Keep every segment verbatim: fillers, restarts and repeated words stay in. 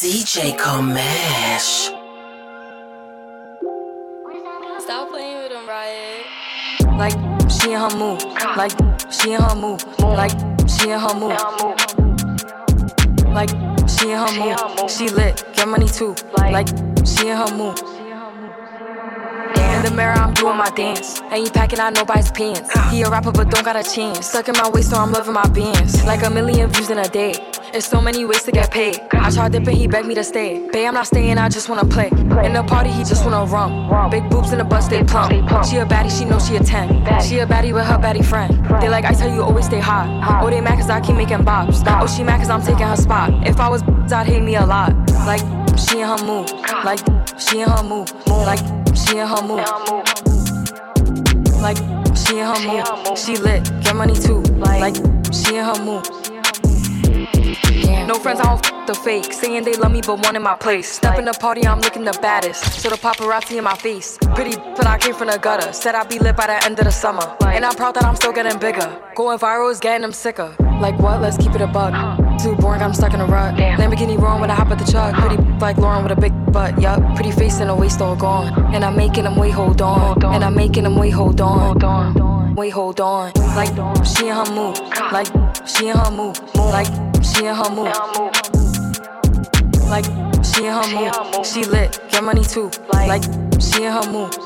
D J Commish. Stop playing with him, Riot. Like she in her move, like she in her move, like she in her move, like she in her move. She lit, get money too, like she in her move. In the mirror, I'm doing my dance. Ain't packing out nobody's pants. He a rapper, but don't got a chance. Stuck in my waist, so I'm loving my bands. Like a million views in a day. There's so many ways to get paid. I tried dipping, he begged me to stay. Babe, I'm not staying, I just wanna play. In the party, he just wanna rum. Big boobs in the bus, they plump. She a baddie, she knows she a ten. She a baddie with her baddie friend. They like, I tell you, always stay hot. Oh, they mad cause I keep making bops. Oh, she mad cause I'm taking her spot. If I was I'd hate me a lot. Like, she in her move. Like, she in her move. Like, she in her move. Like, she in her move. She lit, get money too. Like, she in her move. No friends, I don't f*** the fake. Saying they love me, but one in my place. Step in the party, I'm looking the baddest. So the paparazzi in my face. Pretty, but I came from the gutter. Said I'd be lit by the end of the summer. And I'm proud that I'm still getting bigger. Going viral is getting them sicker. Like what? Let's keep it a bug. Too boring, I'm stuck in a rut. Lamborghini wrong when I hop at the truck. Pretty like Lauren with a big butt, yup. Pretty face and a waist all gone. And I'm making them wait, hold on. And I'm making them wait, hold on. Wait, hold on. Like she in her move. Like she in her move. Like she in her move. Like she in her move. She lit, get money too. Like she in her move.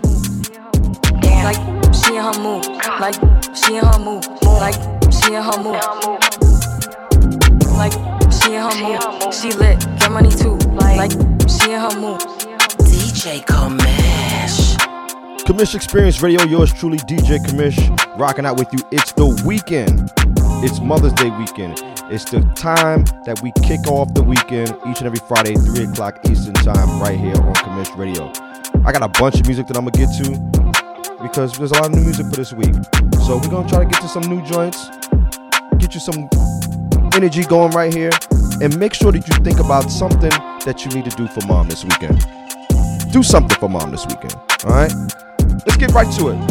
Like she in her move. Like she in her move. Like she in her move. Like she in her move. She lit, get money too. Like she in her move. D J Commish. Commish Experience Radio, yours truly, D J Commish, rocking out with you. It's the weekend. It's Mother's Day weekend. It's the time that we kick off the weekend each and every Friday, three o'clock Eastern time, right here on Commish Radio. I got a bunch of music that I'm going to get to because there's a lot of new music for this week. So we're going to try to get to some new joints, get you some energy going right here, and make sure that you think about something that you need to do for mom this weekend. Do something for mom this weekend, all right? Let's get right to it.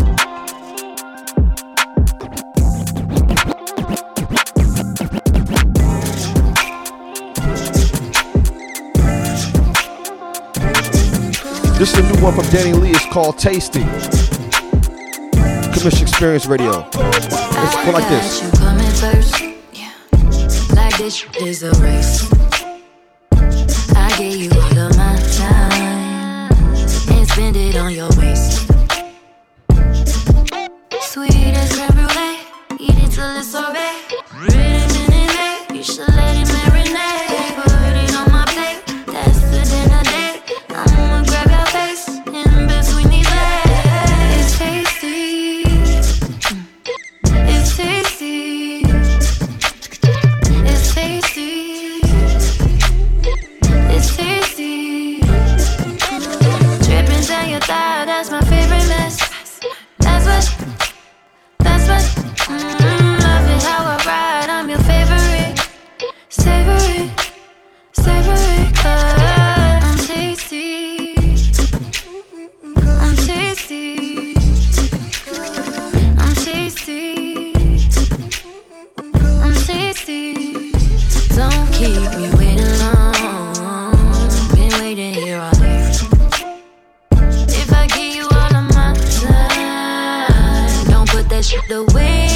This is a new one from Danny Lee. It's called Tasty. Commish Experience Radio. It's put like this. You coming first, yeah. Like this is a race. I gave you all of my time and spend it on your waist. Sweet as creme brulee, eat it till it's sorbet. Rhythm in it, you should let it marinate. Put it on my plate, that's the dinner date. I'ma grab your face in between these legs. It's tasty, it's tasty, it's tasty, it's tasty. Dripping down your thigh, that's my favorite mess. That's what. Mm, love it how I ride, I'm your favorite. Savor it, savor it, cause I'm tasty. I'm tasty. I'm tasty. I'm tasty. Don't keep me waiting long. Been waiting here all day. If I give you all of my time, don't put that shit away.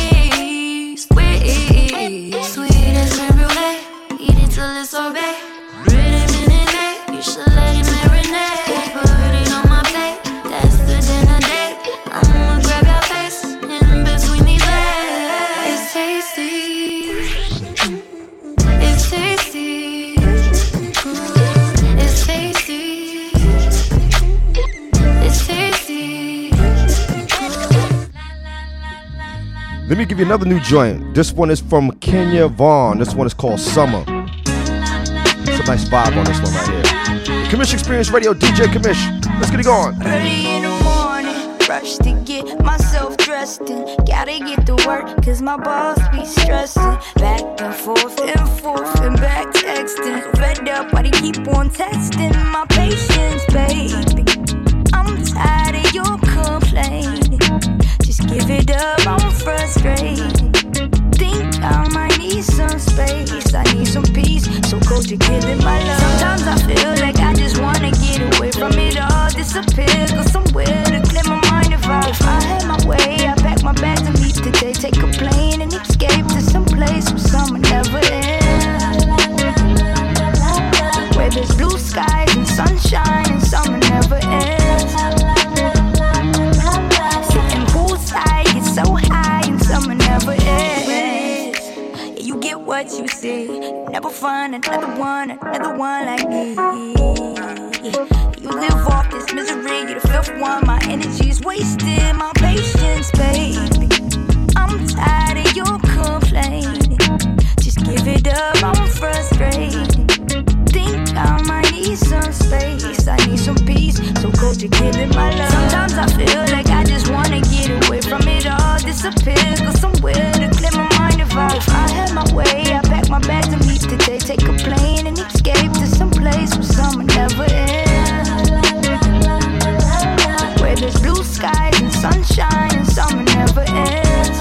Sweet as creme brulee, eat it till it's sorbet. Rhythm in it, you should let it marinate. Put it on my plate, that's the dinner date. I'ma grab your face in between these legs. It's tasty, it's tasty, it's tasty, it's tasty. Let me give you another new joint. This one is from Kenya Vaughn. This one is called Summer. It's a nice vibe on this one right here. Commish Experience Radio, D J Commish. Let's get it going. Early in the morning, rush to get myself dressed and gotta get to work, cause my boss be stressing. Back and forth and forth and back texting. Fed up, why they keep on testing my patience, baby. I'm tired of your complaining. Just give it up, I'm frustrated. Think I might need some space, I need some peace, so cold you're killing my love. Sometimes sunshine and summer never ends. Sitting poolside, get so high and summer never ends. Yeah, you get what you see. You never find another one, another one like me. You live off this misery, you're the fifth one. My energy's wasted, my patience, baby. I'm tired of your complaining. Just give it up, I'm frustrated. Think I might need some space, I need some peace. So cold, you give it my love. Sometimes I feel like I just wanna get away from it all, disappear, go somewhere to clear my mind. If I, if I had my way, I pack my bags and leave today. Take a plane and escape to some place where summer never ends, where there's blue skies and sunshine and summer never ends.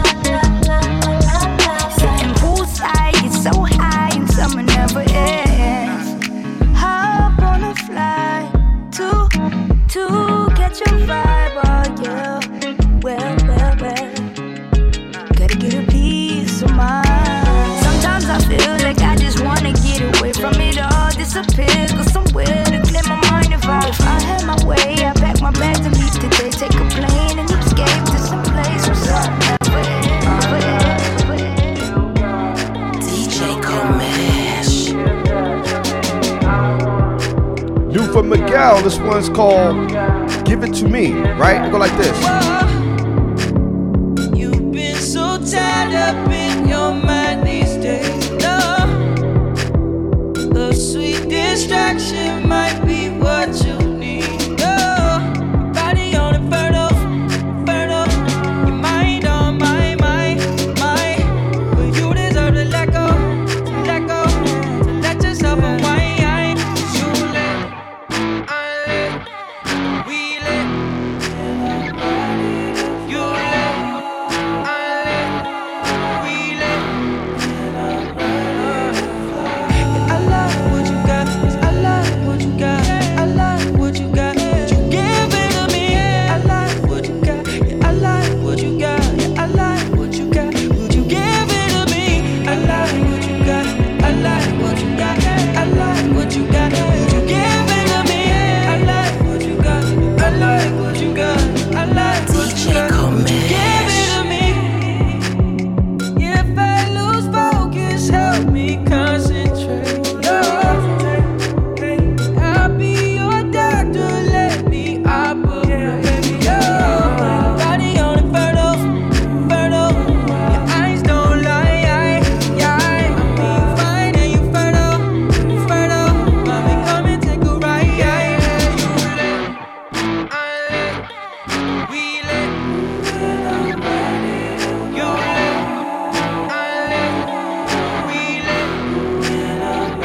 Sitting poolside, get so high and summer never ends. Hop on a flight to, to catch a vibe, oh yeah. Well, well, well, gotta get a piece of mind. Sometimes I feel like I just wanna get away from it all, disappear, go somewhere to clear my mind. If I, if I had my way, I pack my bags and leave today. Take a plane and escape to some place where sun never ends. D J Comesh. New from Miguel, this one's called Give It To Me, right? Go like this. You've been so tied up in your mind these days. No, a sweet distraction might be what you need. No, body on inferno, inferno. Your mind on my, my, my. But you deserve to let go, to let go, to let yourself unwind. You let, I let, we let. You let, I let, we let. Yeah, I love what you got, 'cause I love what you got. I love what you got, you give it to me. I like what you got, yeah, I like what you got. Yeah, I like what you got, would you give it to me? I like what you got, I like what you got. I like what you got, would you give it to me? I like what you got, I like what you got. I like what you got, would you give it to me? If I lose focus, help me concentrate. I'll be your doctor, let me operate. Body on inferno, inferno. Your eyes don't lie, I be fine and you fertile, fertile. Mommy, come and take a ride. You let, I let, we let. You let, I let, we let.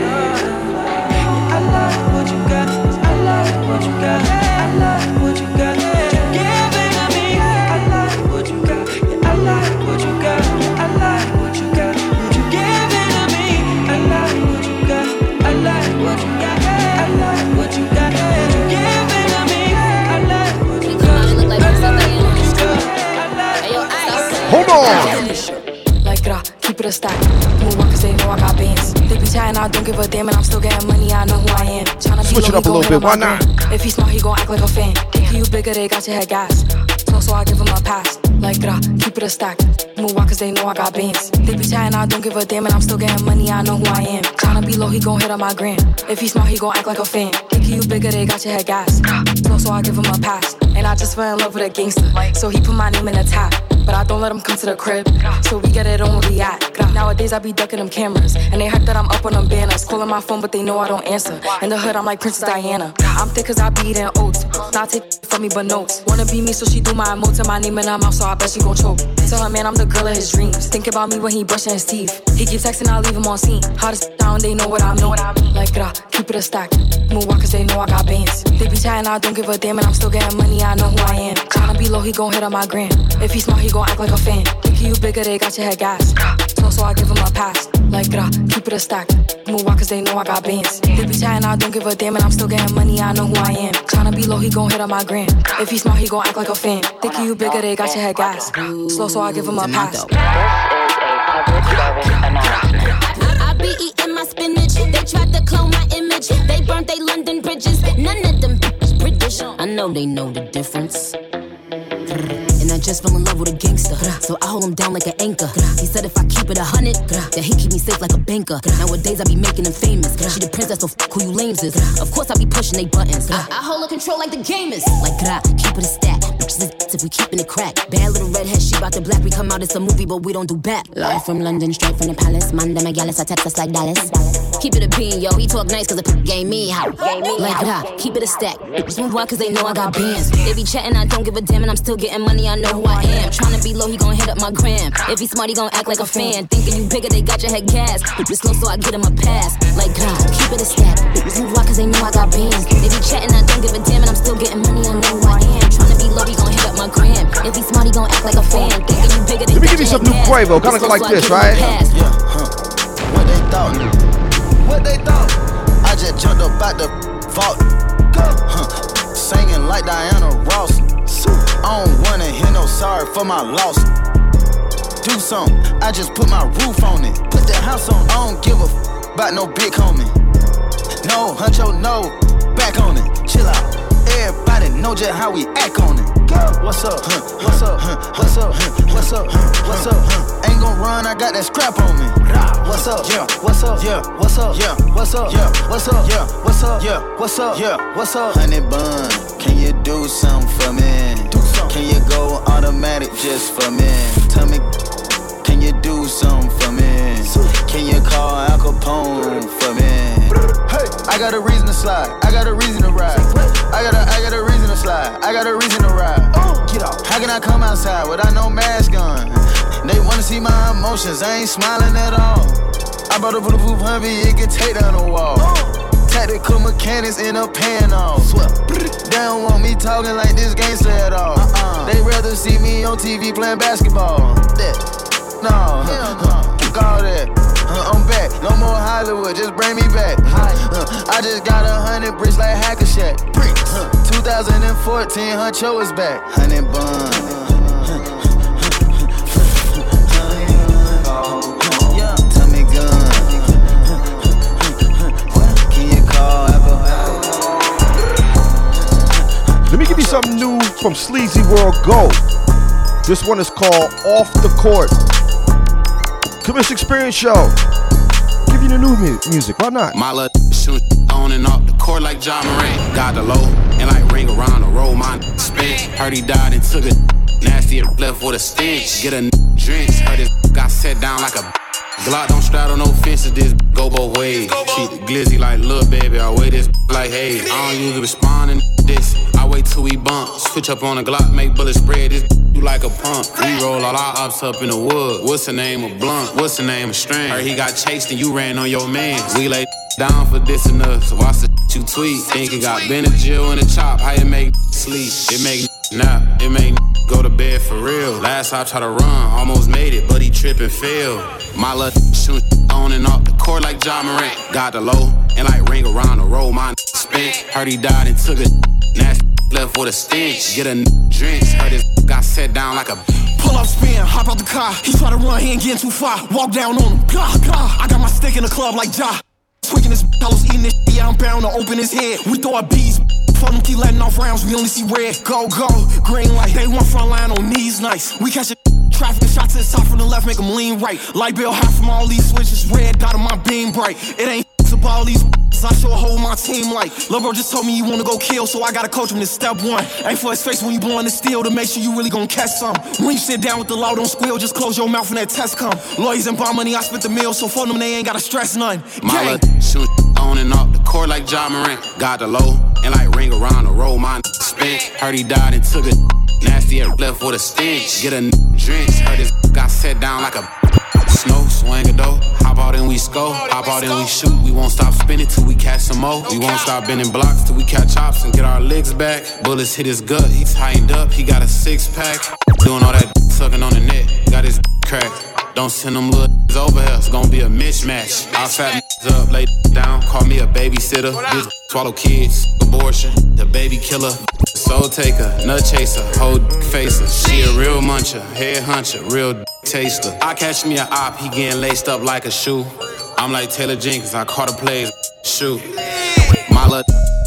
I like what you got, 'cause I like what you got. I like what you got, you give it to me. I like what you got, yeah, I like what you got. I like what you got, would you give it to me? I like what you got, I like what you got. I like what you got, would you give it to me? I like what you got, I like what you got. I like what you got. Hold on. Like gra, keep it a stack. Move on 'cause they know I got bands. They be chatting, I don't give a damn, and I'm still getting money, I know who I am. Tryna Switch it up a little bit, why not? If he's smart, he gon' act like a fan. Think you bigger, they got your head gas. So, so I give him a pass. Like gra, keep it a stack. Move on 'cause they know I got bands. They be chatting, I don't give a damn, and I'm still getting money, I know who I am. Tryna be low, he gon' hit on my gram. If he's smart, he gon' act like a fan. Think you bigger, they got your head gas. So, so I give him a pass. And I just fell in love with a gangster, so he put my name in the top. But I don't let him come to the crib, so we get it on where we at. Nowadays I be ducking them cameras, and they hype that I'm up on them banners. Calling my phone, but they know I don't answer. In the hood, I'm like Princess Diana. I'm thick 'cause I be eating oats. Not take from me, but notes. Wanna be me, so she do my emotes and my name in her mouth, so I bet she gon' choke. Tell her, man, I'm the girl of his dreams. Think about me when he brushing his teeth. He keep texting, I leave him on scene. Hottest down, they know what I mean. Like, gra, keep it a stack. Move on 'cause they know I got bands. They be chatting, I don't give a damn, and I'm still getting money, I know who I am. Tryna be low, he gon' hit on my gram. If he's smart, he gon' act like a fan. Think you bigger, they got your head gas. So, so I give him a pass. Like, gra, keep it a stack. Move on 'cause they know I got bands. They be chatting, I don't give a damn, and I'm still getting money, I know who I am. Tryna be low, he gon' hit on my gram. If he's smart, he gon' act like a fan. Think you bigger, they got your head gas. Slow, so I give him a pass. This is a public service announcement. I be eating my spinach They tried to clone my image. They burnt they London bridges. None of them British. I know they know the difference. And I just fell in love with a gangster, so I hold him down like an anchor. He said if I keep it a hundred, that he keep me safe like a banker. Nowadays I be making him famous. She the princess, so f who you lames is. Of course I be pushing they buttons. I, I hold her control like the game is. Like gra, keep it a stat. Bitches is if we keeping it crack. Bad little redhead, she bout the black. We come out, it's a movie, but we don't do back. Live from London, straight from the palace. Manda Megalis, I text us like Dallas. Keep it a bean, yo. He talk nice cause the p gave me how. Like gra, keep it a stack. Bitches move wild cause they know I got bands. They be chatting, I don't give a damn, and I'm still getting money. I know who I am. Tryna be low, he gon' hit up my gram. If he smart, he gon' act like a fan. Thinking you bigger, they got your head gas. But you slow, so I get him a pass. Like God, keep it a stack. Move wild cause they know I got bands. They be chatting, I don't give a damn, and I'm still getting money. I know who I am. Tryna be low, he gon' hit up my gram. If he smart, he gon' act like a fan. Thinking you bigger, they Let me got give you your some head new gas. Quavo, kinda go like this, right? Yeah, huh. What they thought? What they thought? I just jumped up out the vault. Huh. Singing like Diana Ross. I don't wanna hear no sorry for my loss. Do something, I just put my roof on it. Put the house on, I don't give a f about no big homie. No, huncho, no, back on it. Chill out, everybody know just how we act on it. What's up, huh? What's up, huh? What's up, huh? What's up, huh? What's up, huh? Ain't gon' run, I got that scrap on me. What's up, yeah, what's up, yeah, what's up, yeah, what's up, yeah, what's up, yeah, what's up, yeah, what's up, yeah, what's up. Honey bun, can you do something for me? Do something. Can you go automatic just for me? Tell me, can you do something for me? Can you call Al Capone for me? Hey, I got a reason to slide, I got a reason to ride. I got a, I got a reason to slide, I got a reason to ride. Get out. How can I come outside without no mask on? They wanna see my emotions, I ain't smiling at all. I brought a bulletproof Humvee, it can take down the wall. Tactical mechanics in a pan off. They don't want me talking like this gangster at all. Uh-uh. They rather see me on T V playing basketball. That, no, huh, fuck all that. Uh, I'm back, no more Hollywood, just bring me back. Uh, I just got a hundred bricks like Hackashack. Uh, twenty fourteen, Huncho is back. Honey bun. Let me give you something new from Sleazy World Go. This one is called Off the Court. Commission Experience Show. Give you the new mu- music, why not? My little shoot on and off the court like John Moran. Got the low and like ring around the roll, my spin. Heard he died and took a nasty left with a stench. Get a drench, heard his got set down like a Glock don't straddle no fences, this go both ways. Treat the glizzy like lil' baby, I weigh this like hey. I don't usually respond in this, I wait till we bump. Switch up on the Glock, make bullets spread, this you like a pump. We roll all our ops up in the wood. What's the name of Blunt? What's the name of Strand? Heard he got chased and you ran on your man. We lay down for this enough, so watch the you tweet. Think it got Ben and Jill in the chop, how it make sleep? It make nap, it make go to bed for real. Last I tried to run, almost made it, but he tripped and failed. My luck shoot on and off the court like John Morant. Got the low and like ring around the roll, my spent. Heard he died and took a nasty left with a stench. Get a drench, heard his got set down like a pull up, spin, hop out the car. He try to run, he ain't getting too far. Walk down on him, blah, blah. I got my stick in the club like Ja. Twigging this, I was eating this, yeah, I'm bound to open his head. We throw our beats, fuck them, keep letting off rounds, we only see red. Go, go, green light, they want front line on knees, nice. We catch a traffic, shot to the top from the left, make them lean right. Light bill hot from all these switches, red dot on my beam bright. It ain't about all these I show a whole my team like Lil' bro just told me you wanna go kill, so I gotta coach him to step one. Aim for his face when you blowing the steel to make sure you really gon' catch some. When you sit down with the law, don't squeal, just close your mouth when that test come. Lawyers and bond money, I spent the meal, so for them they ain't gotta stress none. My little shoot on and off the court like John Morant. Got the low and like ring around the roll, my spent. Heard he died and took a nasty left with a stench. Get a drench, heard his got set down like a snow, swing a dough. Hop out and we score, hop out and we shoot. We won't stop spinning till we catch some more. We won't stop bending blocks till we catch chops and get our legs back. Bullets hit his gut, he tightened up, he got a six pack. Doing all that sucking on the net, got his cracked. Don't send them little over here, it's gonna be a mismatch. I'll fat up, lay down, call me a babysitter. This swallow kids, abortion, the baby killer. Soul taker, nut chaser, whole facer. She a real muncher, head huncher, real taster. I catch me a op, he getting laced up like a shoe. I'm like Taylor Jenkins, I caught a plays. Shoot. My love.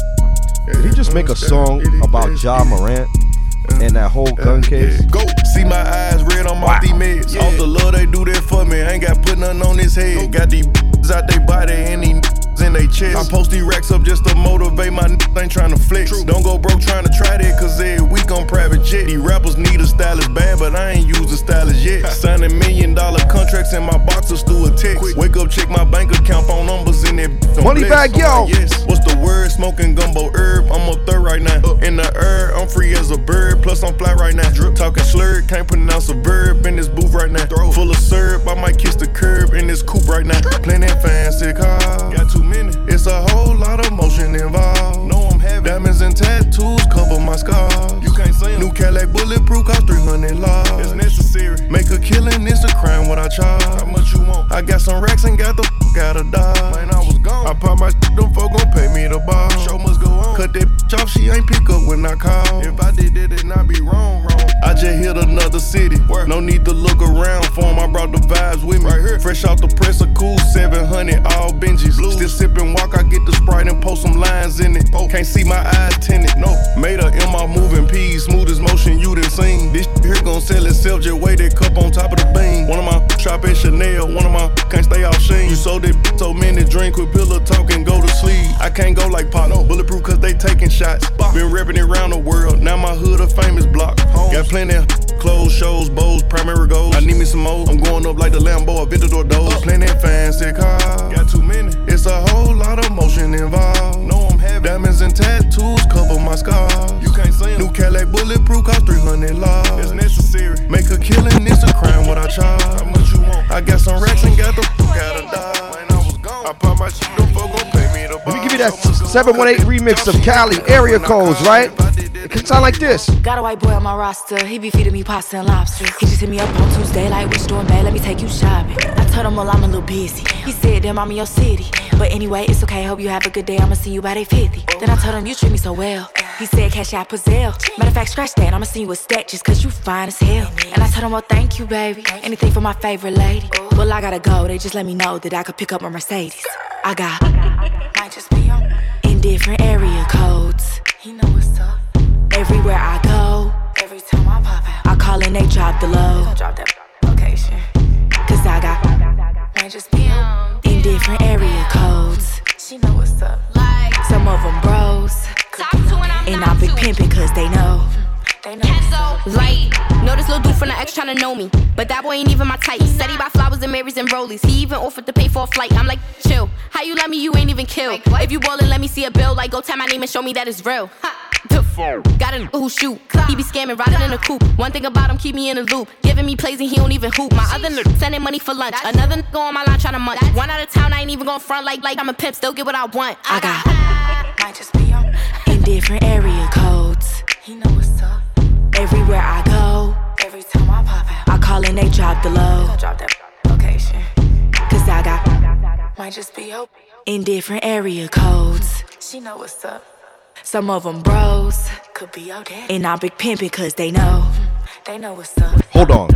Did he just make a song about Ja Morant and that whole gun case? Go see my eyes red on my wow. D-meds. Yeah. Off the love they do that for me. Ain't got put nothing on his head. Got these out they body and these in they chest. I post these racks up just to motivate my ain't trying to flex. True. Don't go broke trying to try that cause every week on private jet. These rappers need a stylist bad, but I ain't used a stylist yet. Signing million dollar contracts in my boxers through a text. Quick. Wake up, check my bank account, phone numbers in that. Money bag, yo. Yes. What's the word? Smoking gumbo herb. I'm up third right now. Up. In the air, I'm free as a bird. Plus I'm fly right now. Drip. Talking slurred, can't pronounce a verb in this booth right now. Throw. Full of syrup, I might kiss the curb in this coupe right now. Plenty fancy cars. Got too many. It's a whole lot of motion involved. No, I'm having diamonds and tattoos cover my scars. You can't see them. New Cadillac bulletproof cost three hundred large. It's necessary. Make a killing, it's a crime what I charge. How much you want? I got some racks and got the f out of Dodge. Man, I was gone. I pop my shit, them folk gon' pay me the ball. Show must go on. Cut that bitch off, she ain't pick up when I call. If I did that, then I be wrong, wrong. I just hit another city. Work. No need to look around for 'em. I brought the vibes with me. Right here. Fresh off the press, a cool seven hundred, all Benjis. Blues. Still sippin' walk, I get the Sprite and post some lines in it. Oh. Can't see my eyes tinted, no. Made her in my moving P's, smoothest motion you done seen. This here gon' sell itself, just weigh that cup on top of the beam. One of my shop at Chanel, one of my can't stay off Sheen. You sold it so many drink with pillow talk and go to sleep. I can't go like Pop, no. Bulletproof cause they taking shots. Been reppin' it around the world, now my hood a famous block. Got plenty of clothes, shows, bows, primary goals. I need me some more, I'm going up like the Lambo, Aventador doors. Plenty fancy cars, got too many. It's a whole lot of motion involved. No, I'm having diamonds and tattoos cover my scars. You can't see them. New Cadillac bulletproof cost three hundred large. It's necessary. Make a killing, it's a crime what I charge. How much you want? I got some racks and got the f out of Dodge. Man, I was gone. I pop my shit, them folk gon' pay me the bar. Let me give you that seven one eight remix of Cali area codes, right? It can sound like this. Got a white boy on my roster, he be feeding me pasta and lobster. He just hit me up on Tuesday, like, what you doing, babe? Let me take you shopping. I told him, well, I'm a little busy. He said, damn, I'm in your city. But anyway, it's okay, hope you have a good day. I'ma see you by day fifty. Then I told him, you treat me so well. He said, cash out Pazelle. Matter of fact, scratch that, I'ma see you a stack just cause you fine as hell. And I told him, well, thank you, baby. Anything for my favorite lady. Well, I gotta go, they just let me know that I could pick up my Mercedes. I got, might just be on in different area codes. He know what's up. Everywhere I go, every time I pop out, I call and they drop the low. Drop that location. Cause I got, might just be on in different area codes. She know what's up. Like some of them bros, and I big pimpin' cause they know. They know. Like, know this little dude from the X tryna know me, but that boy ain't even my type. Said he buy flowers and Marys and Rollies. He even offered to pay for a flight. I'm like, chill. How you let me? You ain't even kill. If you ballin', let me see a bill. Like, go tell my name and show me that it's real. The f- got a who shoot. He be scamming, riding in a coupe. One thing about him, keep me in a loop. Giving me plays and he don't even hoop. My other n- sending money for lunch. Another n- go on my line tryna munch. One out of town, I ain't even gon' front like like I'm a pimp. Still get what I want. I got might just be on in different area codes. He know what's up. Everywhere I go, every time I pop out, I call and they drop the low. Drop that location. Cause I got might just be open in different area codes. She know what's up. Some of them bros could be out there, and I big pimpin' cause they know. They know what's up. Hold on.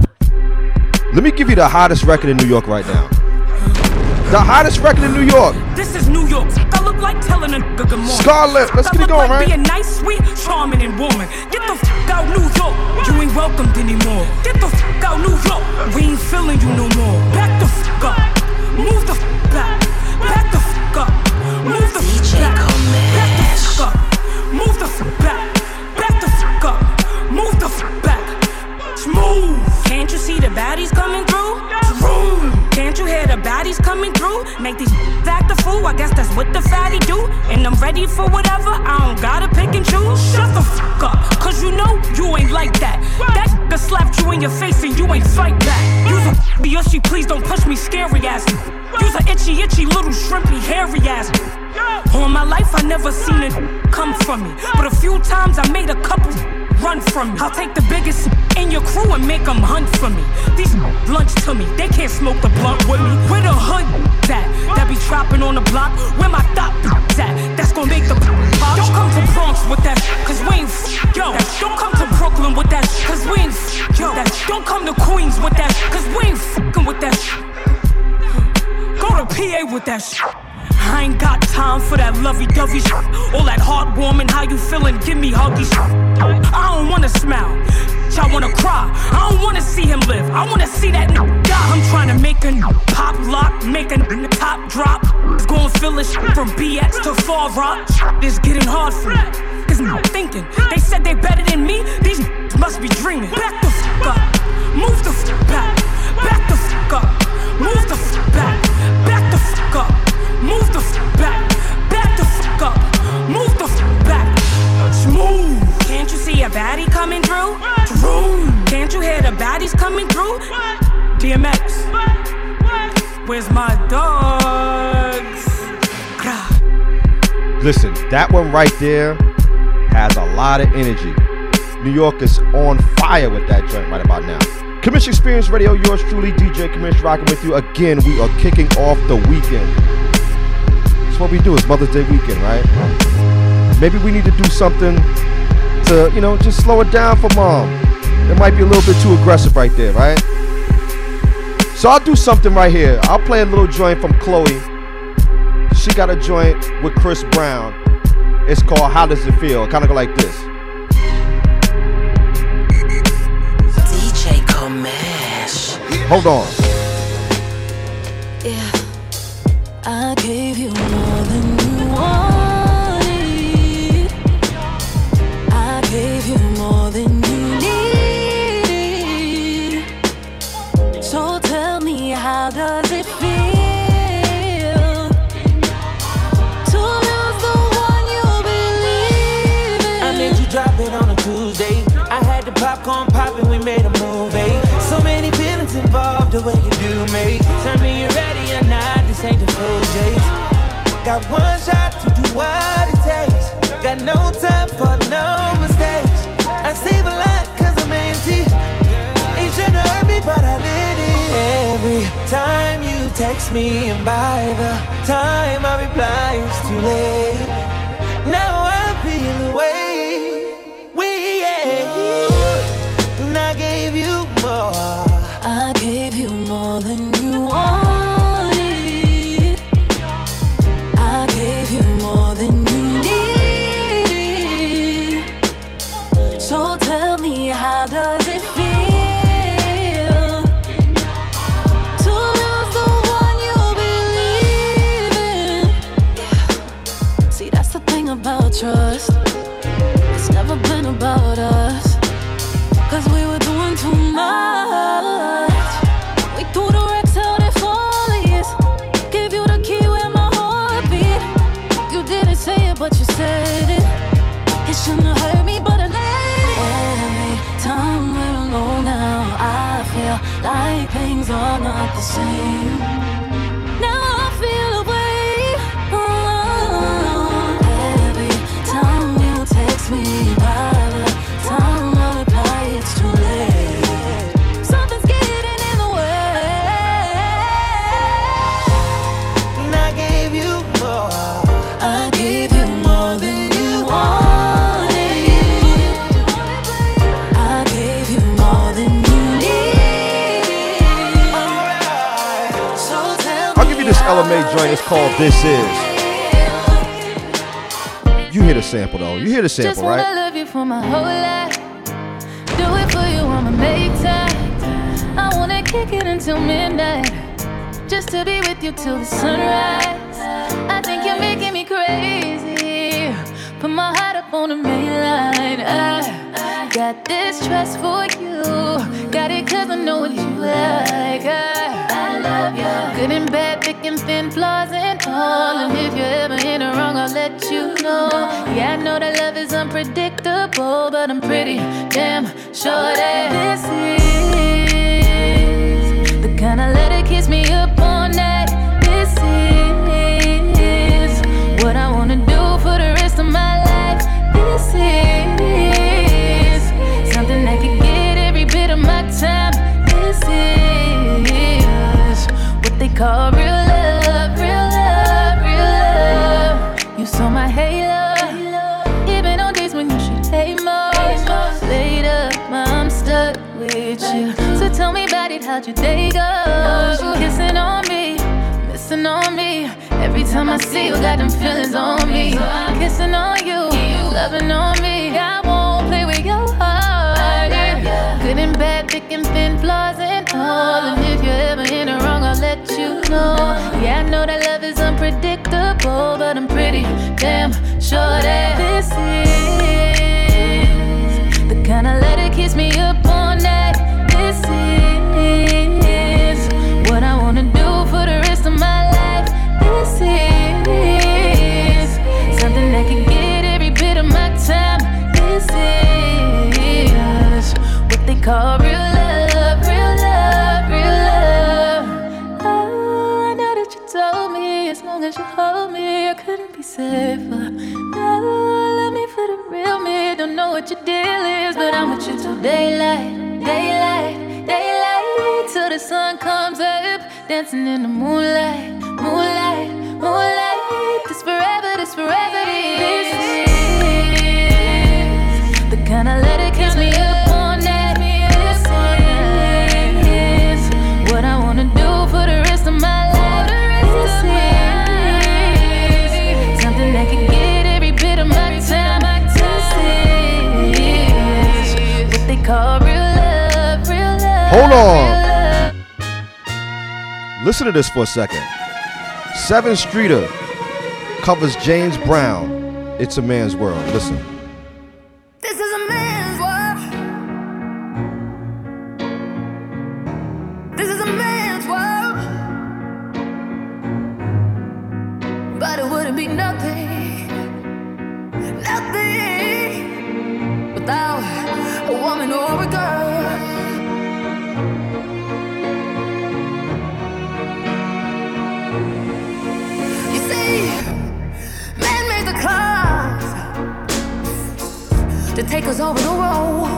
Let me give you the hottest record in New York right now. The hottest record in New York. This is New York. I look like telling a nigga good morning. Scarlet, let's get it going, like right? Being nice, sweet, charming, and woman. Get the f out, New York. You ain't welcomed anymore. Get the f out, New York. We ain't feeling you no more. Back the f up. Move the f back. Back the f up. Move the f back. Back the f up. Move the f back. Back the f up. Move the f back. Smooth. Can't you see the baddies coming through? Vroom. Can't you hear the baddies coming through? Make these act the fool, I guess that's what the fatty do. And I'm ready for whatever, I don't gotta pick and choose. Shut the f up, cause you know you ain't like that. That nigga slapped you in your face and you ain't fight back. You's a Yoshi, please don't push me, scary ass. You's a itchy, itchy, little shrimpy, hairy ass. All my life I never seen it come from me, but a few times I made a couple run from me. I'll take the biggest in your crew and make them hunt for me. These lunch to me, they can't smoke the blunt with me. Where the hood at? That be trapping on the block. Where my thought at? That's gonna make the pop. Don't come to Bronx with that, cause we ain't f- yo. Don't come to Brooklyn with that, cause we ain't f- yo. Don't come to Queens with that, cause we ain't f***ing with that. Go to with that shit. I ain't got time for that lovey-dovey shit. All that heartwarming, how you feeling, give me huggy shit. I don't wanna smile, I wanna cry. I don't wanna see him live, I wanna see that nigga die. I'm trying to make a pop lock, make a top drop. It's gonna feel this shit from B X to Far Rock. It's getting hard for me, cause I'm thinking. They said they better than me, these must be dreaming. Back the fuck up, move the fuck back. Back the fuck up, move the fuck back. Back the fuck up, move the fuck back. Back the fuck up, move the fuck back. Smooth. Can't you see a baddie coming through? True. Can't you hear the baddies coming through? D M X, where's my dogs? Listen, that one right there has a lot of energy. New York is on fire with that joint right about now. Commish Experience Radio, yours truly, D J Commish, rocking with you again. We are kicking off the weekend. That's what we do. It's Mother's Day weekend, right? Maybe we need to do something to, you know, just slow it down for mom. It might be a little bit too aggressive right there, right? So I'll do something right here. I'll play a little joint from Chloe. She got a joint with Chris Brown. It's called How Does It Feel? It kind of go like this. D J Commish. Hold on. Yeah, I gave you more than you wanted. I gave you more than you need. So tell me, how does it feel to lose the one you believe in? I made you drop it on a Tuesday. I had the popcorn poppin', we made a movie. So many feelings involved, the way you do me. Tell me you're ready or not, this ain't the full J's. Got one shot to do what it takes. Got no time for no mistakes. I save a lot cause I'm empty. Ain't tryna hurt me but I did it. Every time you text me and by the time I reply it's too late. Now I feel the way we yeah. And I gave you more. I gave you more than you wanted. I gave you more than you need. So tell me, how does it feel to lose the one you believe in? See, that's the thing about trust. It's never been about us. Cause we were doing too much. We threw the wrecks out at Follies. Gave you the key where my heart beat. You didn't say it, but you said it. It shouldn't have hurt me, but I let it. Every time we're alone now, I feel like things are not the same. Now I feel away. Oh, every time you text me, by the time I reply, it's too late. Something's getting in the way. And I gave you more. I gave you more than you wanted. I gave you more than you need. So tell I'll give you this L M A joint. It's called This Is. You hear the sample though. You hear the Just sample, wanna right? love you for my whole life. Do it for you, I'ma make time. I wanna kick it until midnight. Just to be with you till the sunrise. I think you're making me crazy. Put my heart up on the main line. I got this trust for you. Got it cause I know what you like. I, I love you. Good and bad, thick and thin, flaws and all. And if you're ever in the wrong, I'll let you know. Yeah, I know that love is unpredictable, but I'm pretty damn sure that this is the kind of let it kiss me up all night. This is what I wanna do for the rest of my life. This is something that can get every bit of my time. This is what they call real love, real love, real love. You saw my halo, even on days when you should hate more. Later, I'm stuck with you. So tell me about it, how'd your day go? You kissing on me, miss kissing on me. Every time I see you, got them feelings on me. So I'm kissing on you, loving on me. I won't play with your heart. Yeah. Good and bad, thick and thin, flaws and all. And if you're ever in the wrong, I'll let you know. Yeah, I know that love is unpredictable, but I'm pretty damn sure that this is the kind of letter kiss me up on that. This is what I wanna do for the rest of my life. This is something that can get every bit of my time. This is what they call real love, real love, real love. Oh, I know that you told me as long as you hold me, I couldn't be safer. No, love me for the real me. Don't know what your deal is, but I'm with you till daylight, daylight, daylight, till the sun comes up, dancing in the moonlight, moonlight, moonlight. This forever, this forever, this is the kind of letter kiss me up on that. This is what I wanna do for the rest of my life. This is something that can get every bit of my time. This is what they call real love, real love. Hold on. Listen to this for a second. Seven Streeter covers James Brown. It's a Man's World. Listen. This is a man's world. This is a man's world. But it wouldn't be nothing, nothing without a woman or a girl. You see, man made the cars to take us over the road.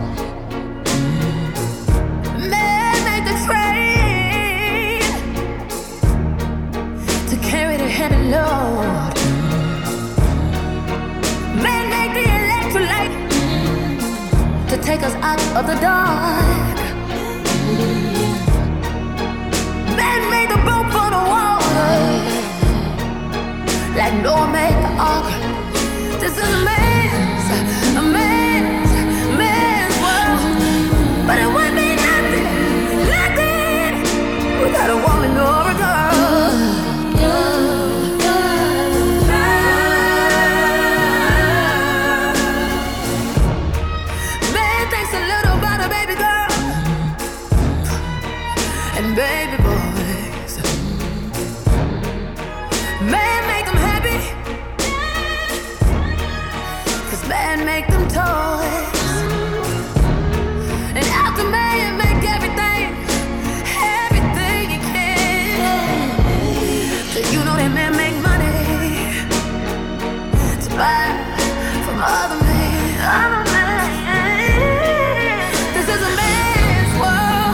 Man made the train to carry the heavy load. Man made the electric light to take us out of the dark. Man made the boat for the water, like Noah made the ark. This is a man's, a man's, man's world. But it wouldn't be nothing, nothing without a woman or a girl. Man thinks a little about a baby girl and baby boys. Man make them happy, 'cause man make them toys. And after man make everything, everything he can. 'Cause you know that man make money to buy from other men, other men. This is a man's world,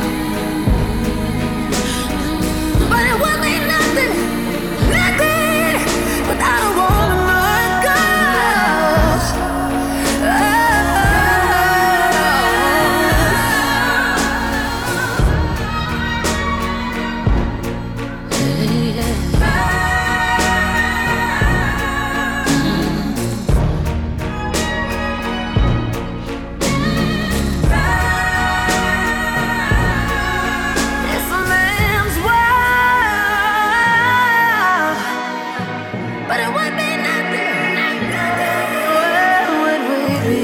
but it won't be nothing, nothing without a woman or a girl. Oh. It's a man's world, but it would be nothing, nothing. Where would we be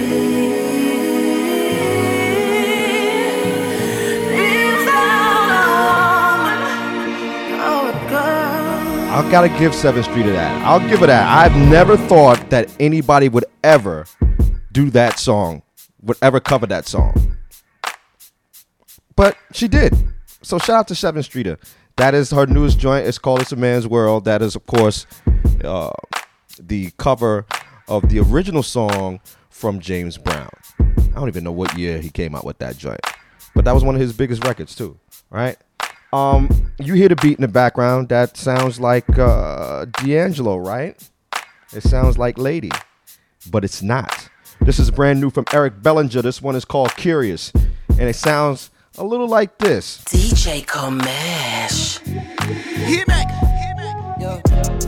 without a woman or a girl? I gotta give Seventh Street to that. I'll give it that. I've never thought that anybody would ever do that song, would ever cover that song. But she did. So shout out to Seventh Streeter. That is her newest joint. It's called It's a Man's World. That is, of course, uh, the cover of the original song from James Brown. I don't even know what year he came out with that joint. But that was one of his biggest records too, right? Um, you hear the beat in the background. That sounds like uh, D'Angelo, right? It sounds like Lady, but it's not. This is brand new from Eric Bellinger. This one is called Curious, and it sounds a little like this. D J Comesh. Hit back. Yo,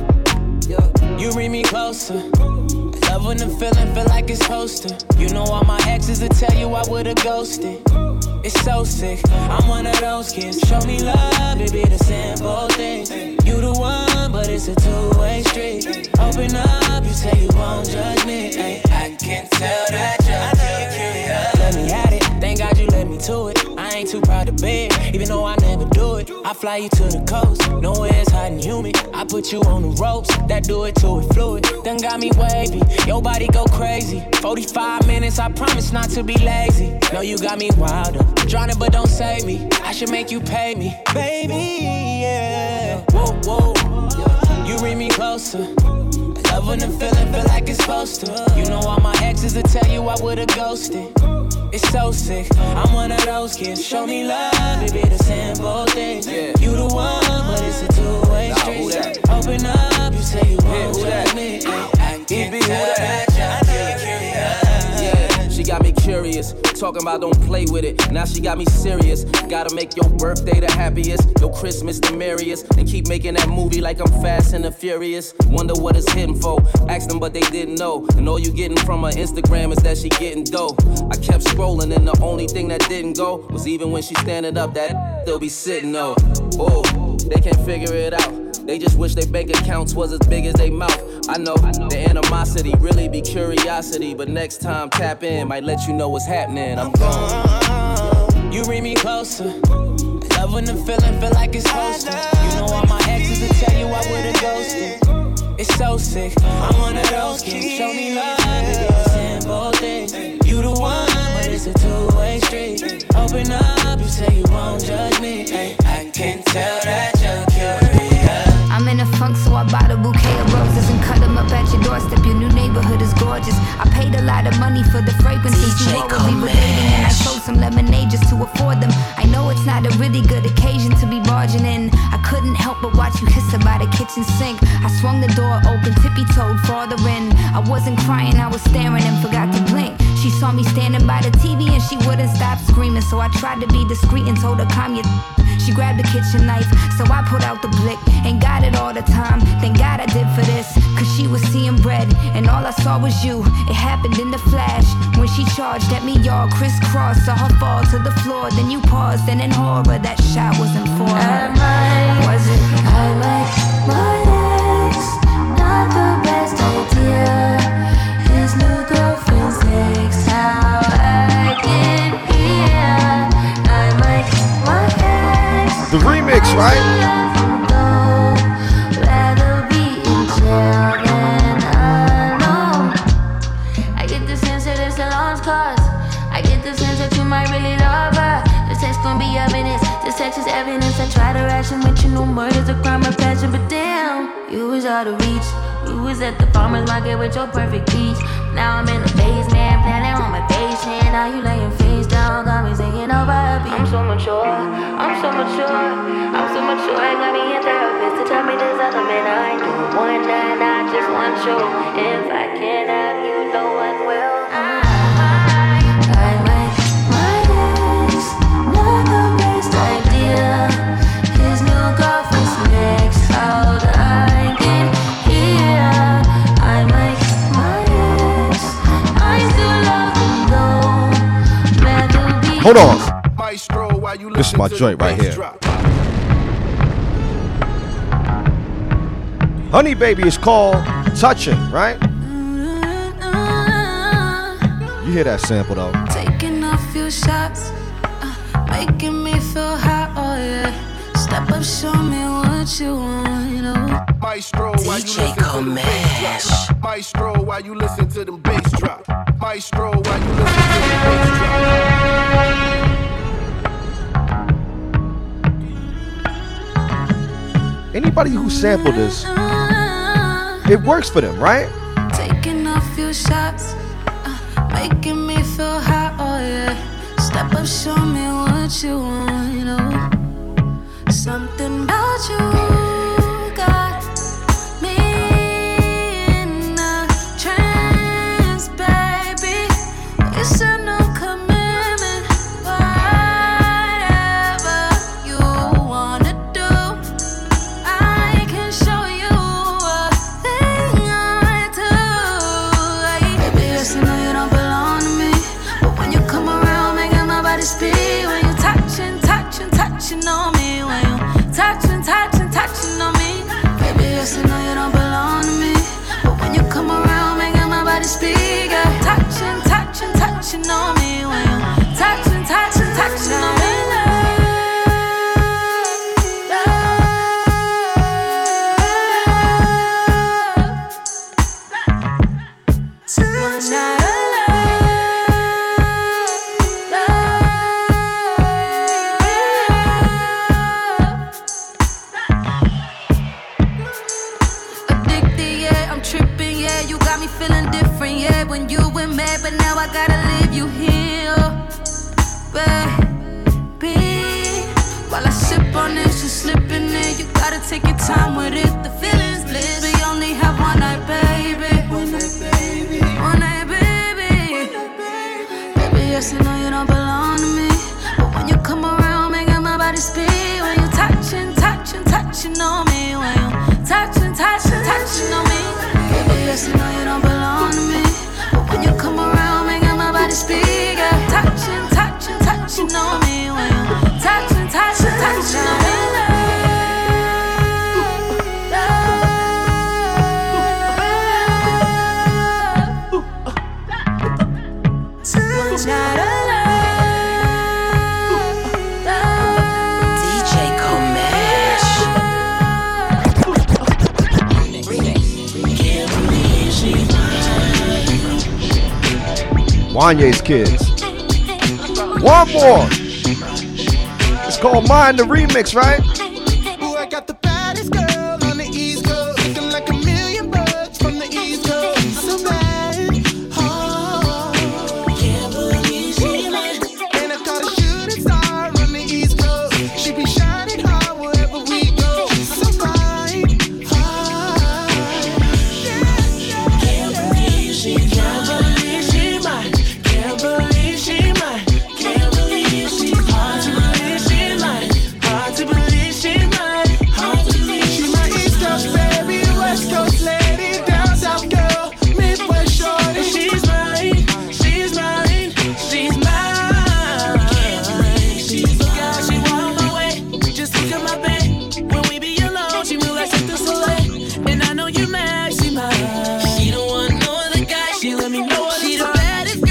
yo, you bring me closer. Love when the feeling feel like it's supposed to. You know all my exes will tell you I would've ghosted. It's so sick, I'm one of those kids. Show me love, it be the simple things. You the one, but it's a two-way street. Open up, you say you won't judge me. Ay, I can tell that you're curious. Let me at it, thank God you let me to it. I ain't too proud to beg, even though I never do it. I fly you to the coast, nowhere it's hot and humid. I put you on the ropes, that do it to it fluid. Done got me wavy, your body go crazy. forty-five minutes, I promise not to be lazy. No, you got me wilder, drowning but don't save me. I should make you pay me, baby, yeah. Whoa, whoa, you bring me closer. Love when the feeling feel like it's supposed to. You know all my exes will tell you I would've ghosted. It's so sick, I'm one of those kids. Show me love, it be the simple things. Yeah. You the one, but it's a two-way street. Open up, you say you won't judge me. I can tell that you're curious. Yeah, she got me curious. Talking about don't play with it. Now she got me serious. Gotta make your birthday the happiest, your Christmas the merriest, and keep making that movie like I'm Fast and the Furious. Wonder what it's hitting for. Asked them, but they didn't know. And all you getting from her Instagram is that she getting dough. I kept scrolling, and the only thing that didn't go was even when she standing up, that still be sitting though. Oh, they can't figure it out. They just wish their bank accounts was as big as they mouth. I know, the animosity really be curiosity, but next time tap in, might let you know what's happening. I'm gone. You bring me closer. Love when the feeling feel like it's supposed to. You know all my exes will tell you I would've ghosted. It's so sick, I'm one of those kids. Show me love, it be the simple things. You the one, but it's a two-way street. Open up, you say you won't judge me. I can tell that you're curious. I'm in a funk, so I bought a bouquet of roses and cut them up at your doorstep. Your new neighborhood is gorgeous. I paid a lot of money for the fragrances you wore when we were dating, and I sold some lemonade just to afford them. I know it's not a really good occasion to be barging in. I couldn't help but watch you kiss her by the kitchen sink. I swung the door open, tippy-toed farther in. I wasn't crying, I was staring and forgot to blink. She saw me standing by the T V and she wouldn't stop screaming, so I tried to be discreet and told her, calm your. She grabbed the kitchen knife, so I put out the blick. Ain't got it all the time, thank God I did for this. Cause she was seeing red, and all I saw was you. It happened in the flash, when she charged at me, y'all crisscross. Saw her fall to the floor, then you paused, and in horror, that shot wasn't for her. Was it? I like my ex, not the best idea. His new girlfriend's next, how I get here. I like my ex. The remix, right? Rather be in jail than alone. I get the sense that it's a lost cause. I get the sense that you might really love her. The text gon' be evidence. This text is evidence. I try to ration with you, no murder's a crime of passion, but damn, you was out of reach. You was at the farmer's market with your perfect peach. Now I'm in the basement, planning on my patient. Now you laying face down, got me singing over a beat. I'm so mature, I'm so mature, I'm so mature. I got me a therapist to tell me there's other men I do. One night, not just one show. If I can't have you, no one will. I like my ex, not the best idea. His new girlfriend's next, how I get here. I like my ex, I still love him though. Rather be. Hold on. This is my joint right here. Honey Baby is called Touching, right? You hear that sample though. Taking a few shots, uh, making me feel hot, oh yeah. Step up, show me what you want, you know. Maestro, while you listen to them bass drop. Maestro, while you listen to them bass drop. Maestro, while you listen to them bass drop. Anybody who sampled this, it works for them, right? Taking a few shots, uh, making me feel hot, oh yeah. Step up, show me what you want, you know. Something about you got me in a trance, baby. You said no commitment, but yeah, you got me feeling different, yeah. When you went mad, but now I gotta leave you here, baby. While I sip on this, you slipping in. You gotta take your time with it. The feelings bliss. We only have one night, baby. One night, baby. One night, baby. Baby, yes, I know you don't belong to me, but when you come around, making my body speak. When you touching, touching, touching on me. When you touching, touching, touching on me. Baby, yes, I know you don't belong to me, but when you come around, making my body speak. Yeah. Touching, touching, touching on me. When you touching, touching, touching on me. Wanye's Kids. One more. It's called Mind the Remix, right? Ooh, I got the baddest girl on the East Coast, looking like a million bucks from the East Coast. So bad, oh, can't believe she made. And I caught a shooting star on the East Coast. She be shining hard wherever we go. So fine, oh, yeah, yeah. Can't believe she, can't believe she might. Can't believe she might. Can't believe she hard to believe she might. Hard to believe she might. Hard to believe she might. East Coast baby, West Coast lady, down South girl, Midwest shorty. She's mine. She's mine. She's mine. She's the girl, she walk my way. Just look at my bed. When we be alone, she move like Cirque du Soleil. And I know you're mad, she mine. She don't want no other guy. She let me know all the time.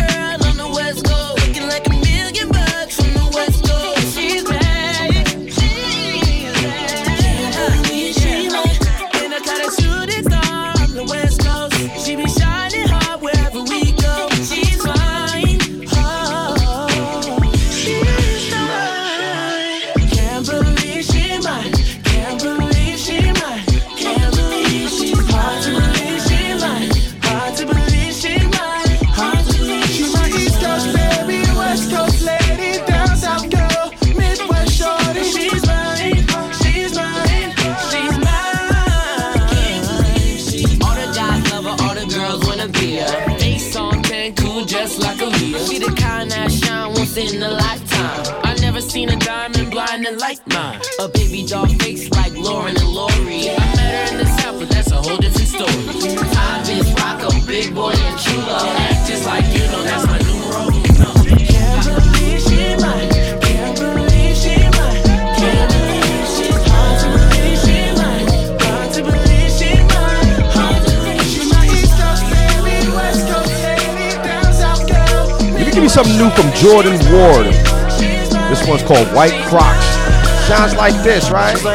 In a lifetime, I never seen a diamond blinding like mine. A baby doll face like Lauren and Lori. I met her in the South, but that's a whole different story. I'm Vince Rocco, big boy and chulo. Act just like you know, that's my numero uno. Can't believe she might. Can't believe she might. Can't believe she's hard to believe she might. Hard to believe she might. Hard to believe she might. East Coast baby, West Coast lady, down South girl. Let me give you something new from Jordan Ward. This one's called White Crocs. Sounds like this, right? Hey.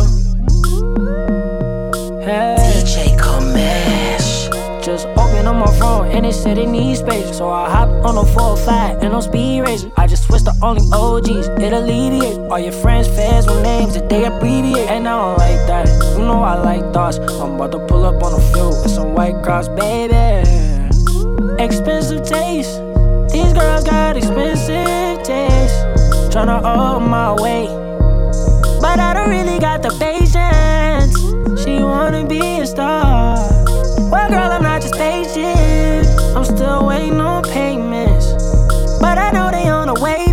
D J Comesh. Just open up my phone and it said it needs space. So I hop on a four oh five and on speed racing. I just switched to only O Gs, it alleviate all your friends' fans with names that they abbreviate. And I don't like that, you know I like thoughts. I'm about to pull up on a few with some White Crocs, baby. Expensive taste. These girls got expensive taste. Tryna own my way, but I don't really got the patience. She wanna be a star. Well, girl, I'm not just patient. I'm still waiting on payments, but I know they on the way.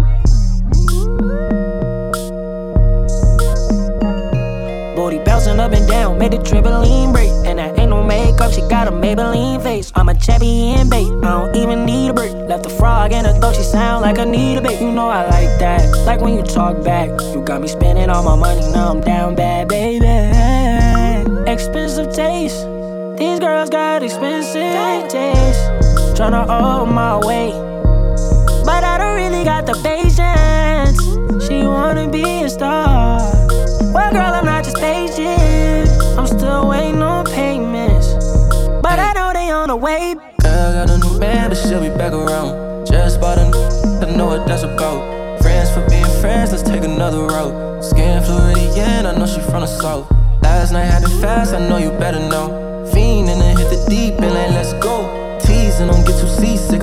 Booty bouncing up and down, made the trampoline break. And I ain't no makeup, she got a Maybelline face. I'm a champion bait, I don't even need a break. Left a frog in her throat, she sound like I need a bait. You know I like that, like when you talk back. You got me spending all my money, now I'm down bad, baby. Expensive taste, these girls got expensive taste. Tryna own my way, but I don't really got the patience. She wanna be a star. Well, girl, I'm not just patient. I'm still waiting on payments, but I know they on the way. Girl got a new man, but she'll be back around. Just bought a n- I know what that's about. Friends for being friends, let's take another route. Skin Floridian, I know she from the south. Last night had it fast, I know you better know. Fiend and then hit the deep and let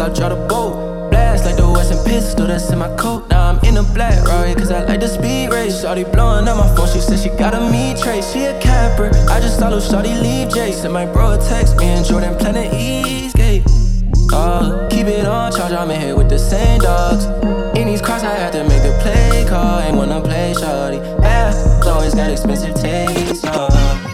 I draw the boat. Blast like the Western pistol that's in my coat. Now I'm in a black Rari, cause I like the speed race. Shawty blowing up my phone, she said she got a me trace. She a camper, I just saw little shawty leave Jace. And my bro text me and Jordan Planet Eastgate. Oh, keep it on charge, I'm in here with the same dogs. In these cars I had to make a play call. Ain't wanna play shawty. Bath, always got expensive taste. Oh.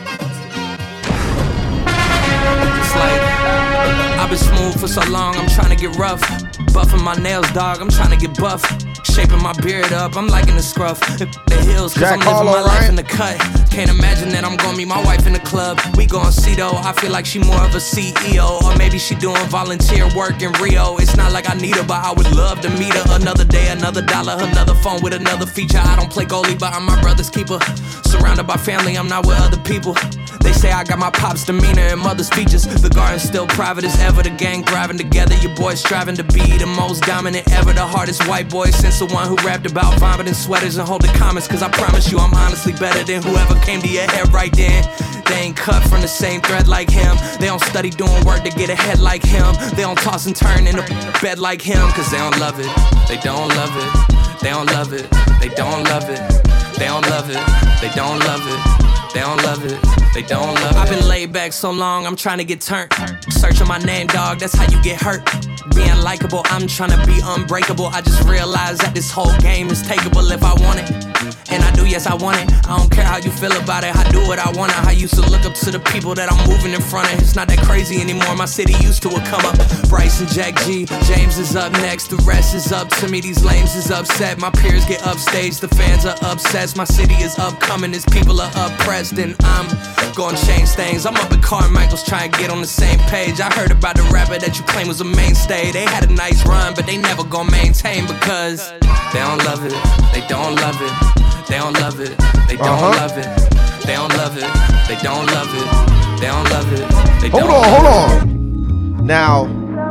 It's like I've been smooth for so long, I'm trying to get rough. Buffing my nails, dog, I'm trying to get buff. Shaping my beard up, I'm liking the scruff. The hills, cause Jack I'm living Harlow, my life right? in the cut. Can't imagine that I'm gonna meet my wife in the club. We gon' see though, I feel like she more of a C E O. Or maybe she doing volunteer work in Rio. It's not like I need her, but I would love to meet her. Another day, another dollar, another phone with another feature. I don't play goalie, but I'm my brother's keeper. Surrounded by family, I'm not with other people. They say I got my pop's demeanor and mother's features. The garden's still private as ever. The gang thriving together. Your boy striving to be the most dominant ever. The hardest white boy since the one who rapped about vomiting sweaters and holding comments. Cause I promise you I'm honestly better than whoever came to your head right then. They ain't cut from the same thread like him. They don't study doing work to get ahead like him. They don't toss and turn in a bed like him. Cause they don't love it. They don't love it. They don't love it. They don't love it. They don't love it. They don't love it. They don't love it, they don't love it. I've been laid back so long, I'm trying to get turned. Searching my name, dog, that's how you get hurt. Being likable, I'm trying to be unbreakable. I just realized that this whole game is takeable if I want it. And I do, yes, I want it. I don't care how you feel about it, I do what I want. I used to look up to the people that I'm moving in front of. It's not that crazy anymore, my city used to a come up. Bryce and Jack G, James is up next. The rest is up to me, these lames is upset. My peers get upstaged, the fans are obsessed. My city is upcoming, its people are oppressed. And I'm gonna change things. I'm up at Carmichael's trying to get on the same page. I heard about the rapper that you claim was a mainstay. They had a nice run, but they never gonna maintain because they don't love it. They don't love it. They don't love it. They don't Uh-huh. love it. They don't love it. They don't love it. They don't love it. They Hold don't on, love hold it. on. Now,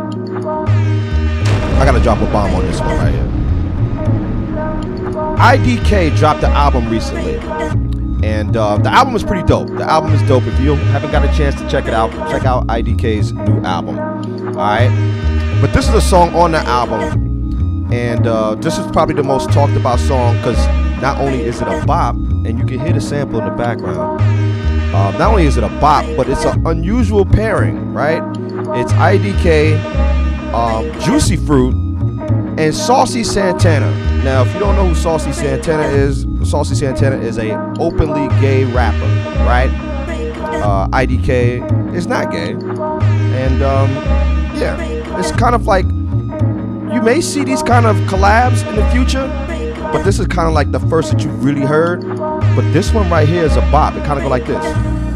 I gotta drop a bomb on this one right here. I D K dropped the album recently. And uh, the album is pretty dope. The album is dope. If you haven't got a chance to check it out, check out I D K's new album. Alright? But this is a song on the album. And uh, this is probably the most talked about song because not only is it a bop, and you can hear the sample in the background. Uh, not only is it a bop, but it's an unusual pairing, right? It's I D K, um, Juicy Fruit, and Saucy Santana. Now, if you don't know who Saucy Santana is, Saucy Santana is a openly gay rapper, right? Uh, I D K is not gay, and um, yeah, it's kind of like you may see these kind of collabs in the future, but this is kind of like the first that you really heard. But this one right here is a bop. It kind of go like this.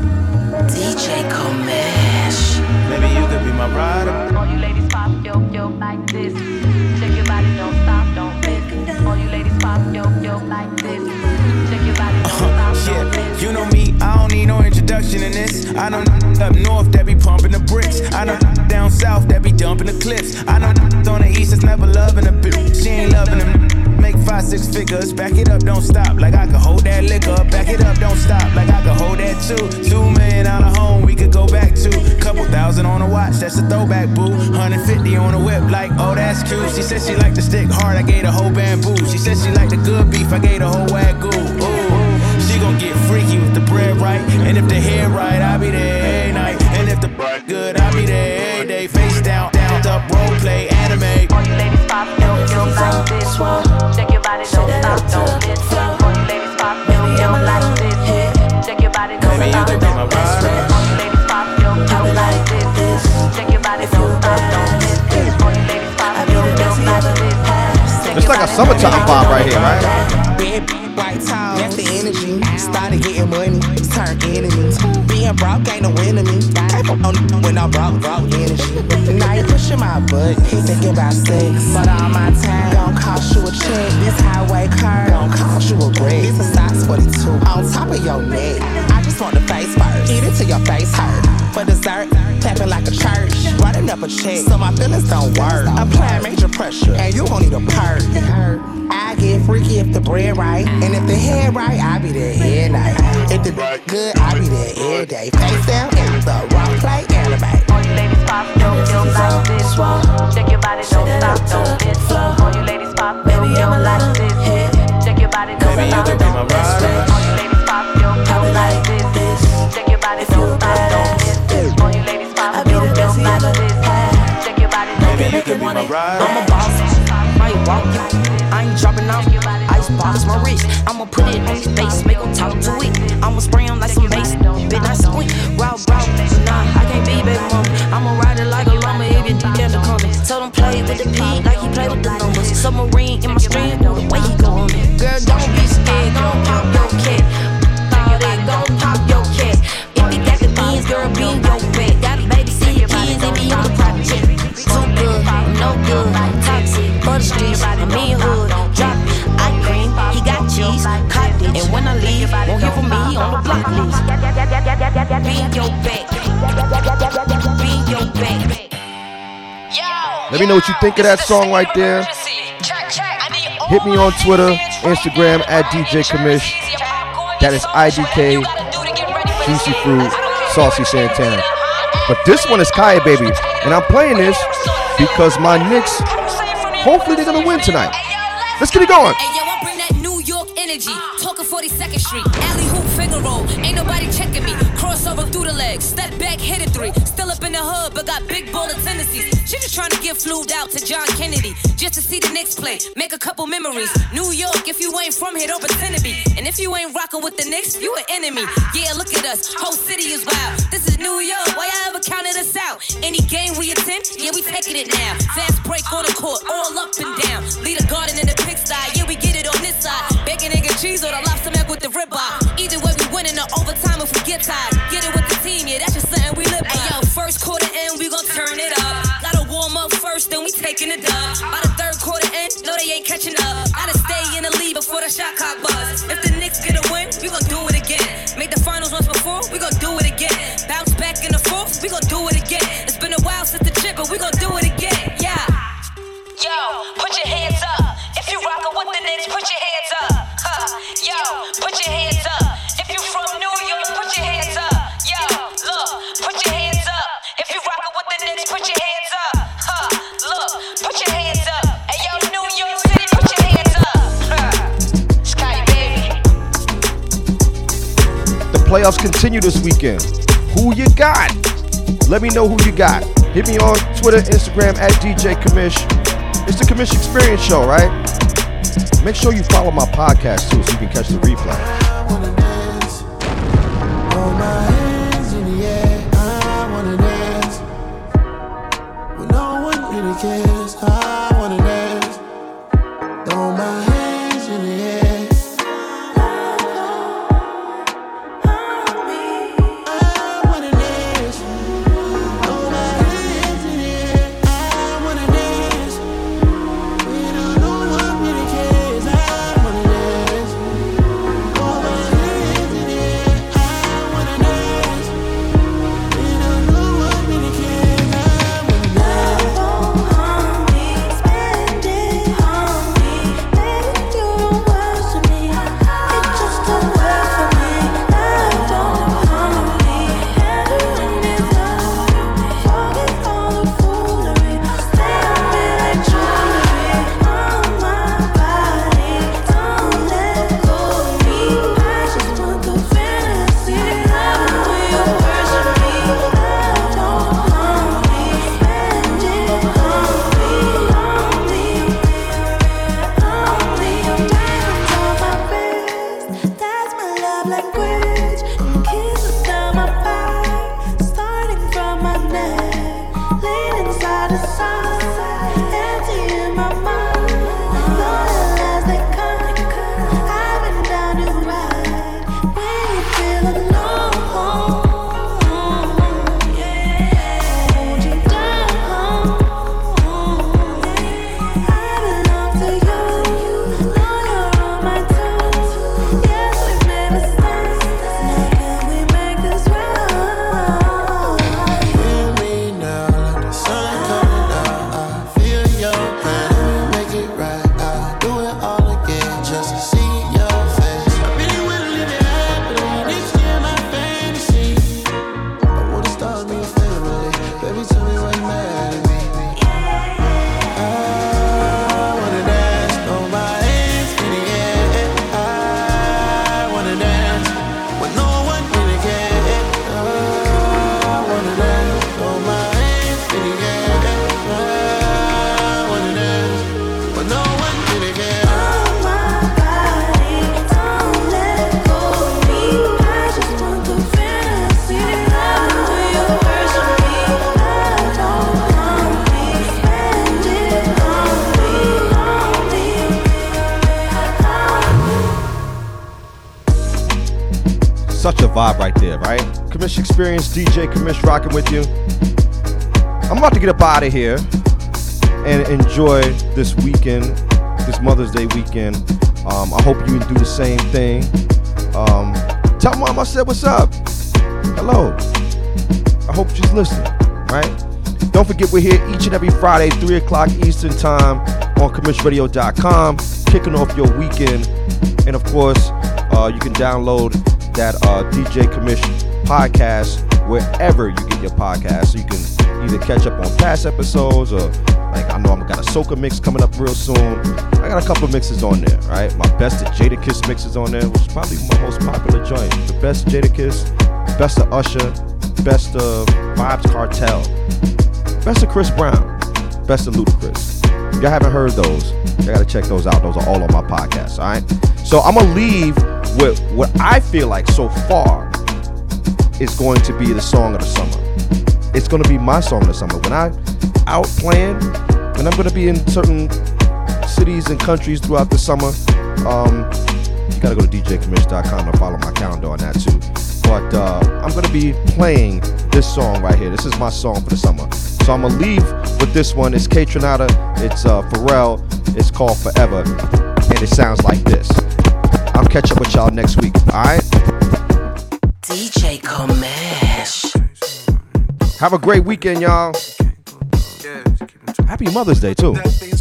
D J Comesh. Maybe you could be my rider. All you ladies pop, yo, yo, like this. Shake your body, don't stop, don't miss. All you ladies pop, yo, yo, like this. Shake your body, don't stop, don't miss. Yeah, you know me, I don't need no introduction in this. I know up north that be pumping the bricks. I know down south that be dumping the clips. I know on the east that's never loving a bitch. She ain't loving them. Make five, six figures, back it up, don't stop. Like I could hold that liquor, back it up, don't stop. Like I could hold that too. Two million on a home, we could go back to. Couple thousand on a watch, that's a throwback, boo. one hundred fifty on a whip, like, oh, that's cute. She said she liked the stick hard, I gave the whole bamboo. She said she liked the good beef, I gave the whole wagyu. Ooh, she gon' get freaky with the bread right. And if the hair right, I'll be there every night. And if the bread good, I'll be there every day. Face down, down, up, role play, anime. All you ladies pop, yo, yo, like this. Shake your body, don't stop, don't miss. All you ladies pop, yo, yo, like this. Shake your body, don't stop, don't miss. All you ladies pop, yo, yo, like this. Shake your body, don't stop, don't miss. All you ladies pop, yo, yo, like this. It's like a summertime vibe right here, right? Red, white towels, that's the energy. Started getting money, turn enemies. Being broke ain't no enemy. Can't fuck on when I'm broke, broke energy. Now you pushing my butt, he thinking about sex. But all my time don't cost you a check. This highway car don't cost you a break. This a size forty-two on top of your neck. I just want the face first, eat it till your face hurt. For dessert, clapping like a church, running up a check so my feelings don't work. Applying major pressure, and you gon' need a perk. I get freaky if the bread right, and if the head right, I be there every night. If the good, I be there every day. Face down in the wrong play anime. All you ladies pop, yo, yo, like this. Shake your body, ride. I'm a boss, might walk you. I ain't dropping off. Ice box my wrist. I'ma put it in his face, make him talk to it. I'ma spray him like some bass, bit not squeak. Route, route, nah, I can't be baby mama. I'ma ride it like a llama if you D M the comments. Tell him play with the P like he play with the numbers. Submarine in my stream, the way he go on it. Girl, don't be scared, gon' pop your cat. All that, gon' pop your cat. If you got the beans, girl, be in your bed. Got a baby, see your kids, and be on the project. Too good, no good, toxic, for the streets, I'm in hood, drop it, ice cream, he got cheese, cottage, and when I leave, won't hear from me on the block list. Be in your back, be in your back. Let me know what you think of that song right there. Hit me on Twitter, Instagram at D J Commish. That is I D K, Juicy Fruit, Saucy Santana. But this one is Kaya Baby, and I'm playing this because my Knicks, hopefully they're gonna win tonight. Let's get it going. Hey, yo, I bring that New York energy. Talking forty-second Street, alley hoop Figaro. Ain't nobody checking me. Crossover through the legs, step back, hit it three. Still up in the hood, but got big baller tendencies. She just trying to get flued out to John Kennedy just to see the Knicks play, make a couple memories. New York, if you ain't from here, don't pretend to be. And if you ain't rocking with the Knicks, you an enemy. Yeah, look at us, whole city is wild. This is New York, why y'all ever counted us out? Any game we attend, yeah, we taking it now. Fast break on the court, all up and down. Lead a garden in the pigsty, yeah, we get it on this side. Bacon, egg, and cheese or the lobster mac with the ribeye. Either way, we win in the overtime if we get tired. Get it with the team, yeah, that's just something we live by. Hey, yo, first quarter in, we gon' turn it up. Gotta warm up first, then we taking it up. By the third quarter in, no, they ain't catching up. Gotta stay in the lead before the shot clock buzz. If the Knicks get a win, we gon' do it again. Made the finals once before, we gon' do it again. Bounce back in the fourth, we gon' do it again. It's been a while since the chip, but we gon' do it again, yeah. Yo, put your hands up. If you rockin' with the Knicks, put your hands up. Huh. Yo, put your hands up. If you from New York, put your hands up. Yo, look, put your hands up. If you rockin' with the Knicks, put your hands up. Huh. Look, put your hands up. Hey, yo, New York City, put your hands up. Huh. Sky, baby. The playoffs continue this weekend. Who you got? Let me know who you got. Hit me on Twitter, Instagram at D J Commish. It's the Commish Experience Show, right? Make sure you follow my podcast too so you can catch the replay. I wanna dance. All my hands in the air. I wanna dance. When no one really cares. I wanna dance. Throw my hands in the air. vibe right there, right? Commish Experience, D J Commish rocking with you. I'm about to get up out of here and enjoy this weekend, this Mother's Day weekend. Um, I hope you do the same thing. Um, tell mom I said what's up. Hello. I hope she's listening, right? Don't forget we're here each and every Friday, three o'clock Eastern time on commish radio dot com, kicking off your weekend. And of course, uh, you can download that uh, D J Commish podcast wherever you get your podcast. So you can either catch up on past episodes or, like, I know I've got a soca mix coming up real soon. I got a couple of mixes on there, right? My best of Jadakiss mixes on there, which is probably my most popular joint. The best Jadakiss, best of Usher, best of Vybz Kartel, best of Chris Brown, best of Ludacris. If y'all haven't heard those, you gotta check those out. Those are all on my podcast, all right? So I'm gonna leave with what I feel like so far is going to be the song of the summer. It's gonna be my song of the summer. When I out playing, and I'm gonna be in certain cities and countries throughout the summer, um, you gotta go to d j commish dot com to follow my calendar on that too. But uh, I'm gonna be playing this song right here. This is my song for the summer. So I'm gonna leave with this one. It's Kaytranada, it's uh, Pharrell, it's called Forever, and it sounds like this. I'll catch up with y'all next week, alright? D J Commish. Have a great weekend, y'all. Happy Mother's Day, too.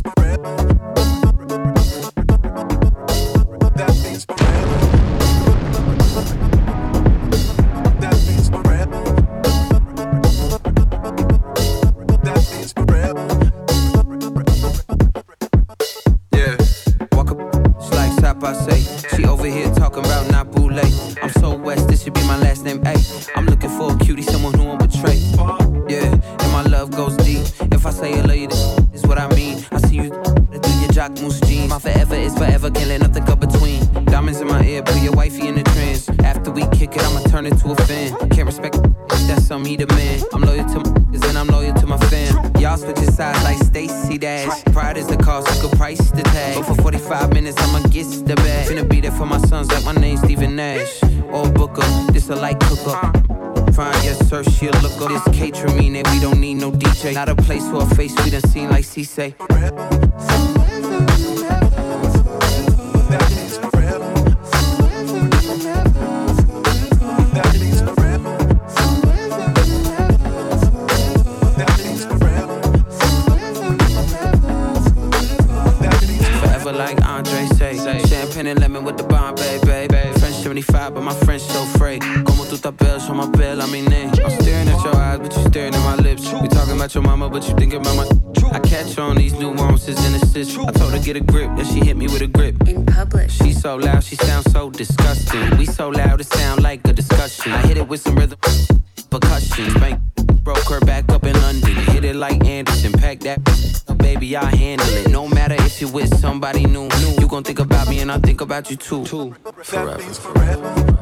She over here talking about not boule. I'm so west, this should be my last name. Ay, I'm looking for a cutie, someone who won't betray. Yeah, and my love goes deep. If I say I love you, this is what I mean. I see you through your jock moose jeans. My forever is forever, can't let nothing go between. Diamonds in my ear, put your wifey in the trance. After we kick it, I'ma turn it to a fan. Can't respect that's something he demand. I'm loyal to my niggas and I'm loyal to my fam. Y'all switching sides like Stacey Dash. Pride is the cost, you could price the tag. But for forty-five minutes, I'ma get the bag. Finna be there for my sons like my name's Stephen Nash. Or Booker, this a light cooker. Fine, yes sir, she'll look up. This catering mean that we don't need no D J. Not a place for a face we done seen like C say. Champagne and lemon with the bomb, baby. French seventy-five, but my French so frayed. Como tu tapel, show my bell, I mean name. I'm staring at your eyes, but you staring at my lips. We talking about your mama, but you thinking about my. I catch on these nuances and assists. I told her get a grip, then she hit me with a grip. In public. She so loud, she sounds so disgusting. We so loud, it sound like a discussion. I hit it with some rhythm, percussion. Bank broke her back up in London. Hit it like Anderson, pack that. Baby, I handle it. No matter if you with somebody new, you gon' think about me and I think about you too. Forever. Forever.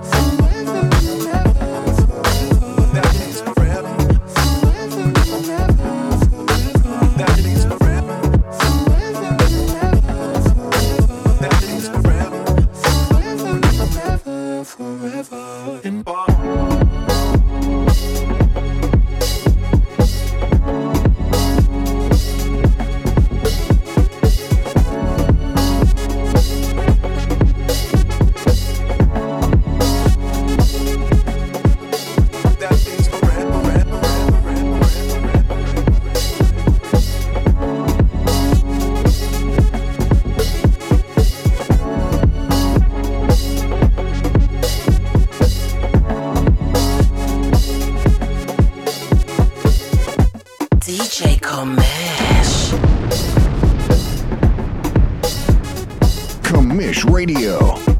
D J Commish. Commish Radio.